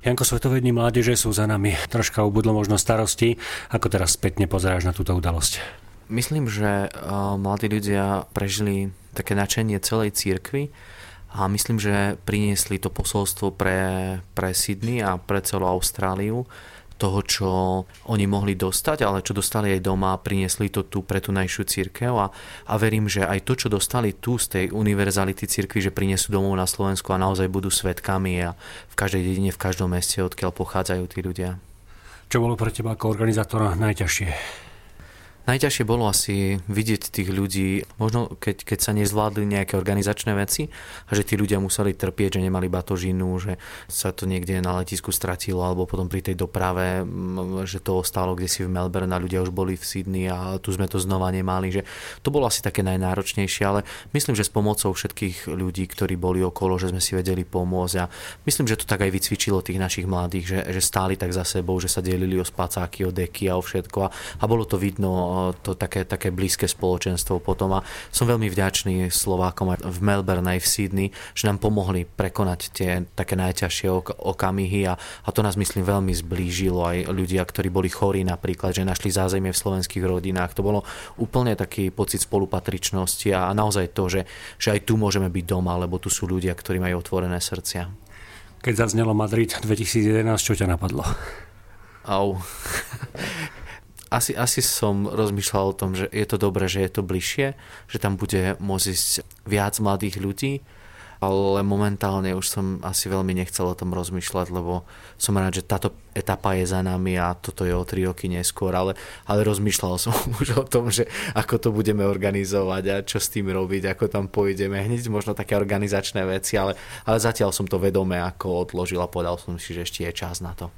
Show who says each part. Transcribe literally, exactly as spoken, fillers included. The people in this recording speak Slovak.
Speaker 1: Janko, Svetové dni mládeže sú za nami. Troška ubudlo možno starosti. Ako teraz spätne pozeráš na túto udalosť?
Speaker 2: Myslím, že mladí ľudia prežili také nadšenie celej cirkvi a myslím, že priniesli to posolstvo pre, pre Sydney a pre celú Austráliu toho, čo oni mohli dostať, ale čo dostali aj doma, priniesli to tu pre tú najšiu cirkev a, a verím, že aj to, čo dostali tu z tej univerzality cirkvi, že prinesú domov na Slovensku a naozaj budú svedkami a v každej dedine, v každom meste, odkiaľ pochádzajú tí ľudia.
Speaker 1: Čo bolo pre teba ako organizátora najťažšie?
Speaker 2: Najťažšie bolo asi vidieť tých ľudí, možno keď, keď sa nezvládli nejaké organizačné veci a že tí ľudia museli trpieť, že nemali batožinu, že sa to niekde na letisku stratilo alebo potom pri tej doprave, že to ostalo kdesi v Melbourne a ľudia už boli v Sydney a tu sme to znova nemali. Že to bolo asi také najnáročnejšie, ale myslím, že s pomocou všetkých ľudí, ktorí boli okolo, že sme si vedeli pomôcť a myslím, že to tak aj vycvičilo tých našich mladých, že, že stáli tak za sebou, že sa delili o spacáky, o deky a o všetko a, a bolo to vidno to také, také blízke spoločenstvo potom a som veľmi vďačný Slovákom aj v Melbourne aj v Sydney, že nám pomohli prekonať tie také najťažšie ok- okamihy a, a to nás myslím veľmi zblížilo aj ľudia, ktorí boli chorí napríklad, že našli zázemie v slovenských rodinách. To bolo úplne taký pocit spolupatričnosti a, a naozaj to, že, že aj tu môžeme byť doma, lebo tu sú ľudia, ktorí majú otvorené srdcia.
Speaker 1: Keď zaznelo Madrid dvetisícjedenásť, čo ťa napadlo?
Speaker 2: Au. Asi, asi som rozmýšľal o tom, že je to dobré, že je to bližšie, že tam bude môcť ísť viac mladých ľudí, ale momentálne už som asi veľmi nechcel o tom rozmýšľať, lebo som rád, že táto etapa je za nami a toto je o tri roky neskôr, ale, ale rozmýšľal som už o tom, že ako to budeme organizovať a čo s tým robiť, ako tam pôjdeme, hneď možno také organizačné veci, ale, ale zatiaľ som to vedome ako odložil a povedal som si, že ešte je čas na to.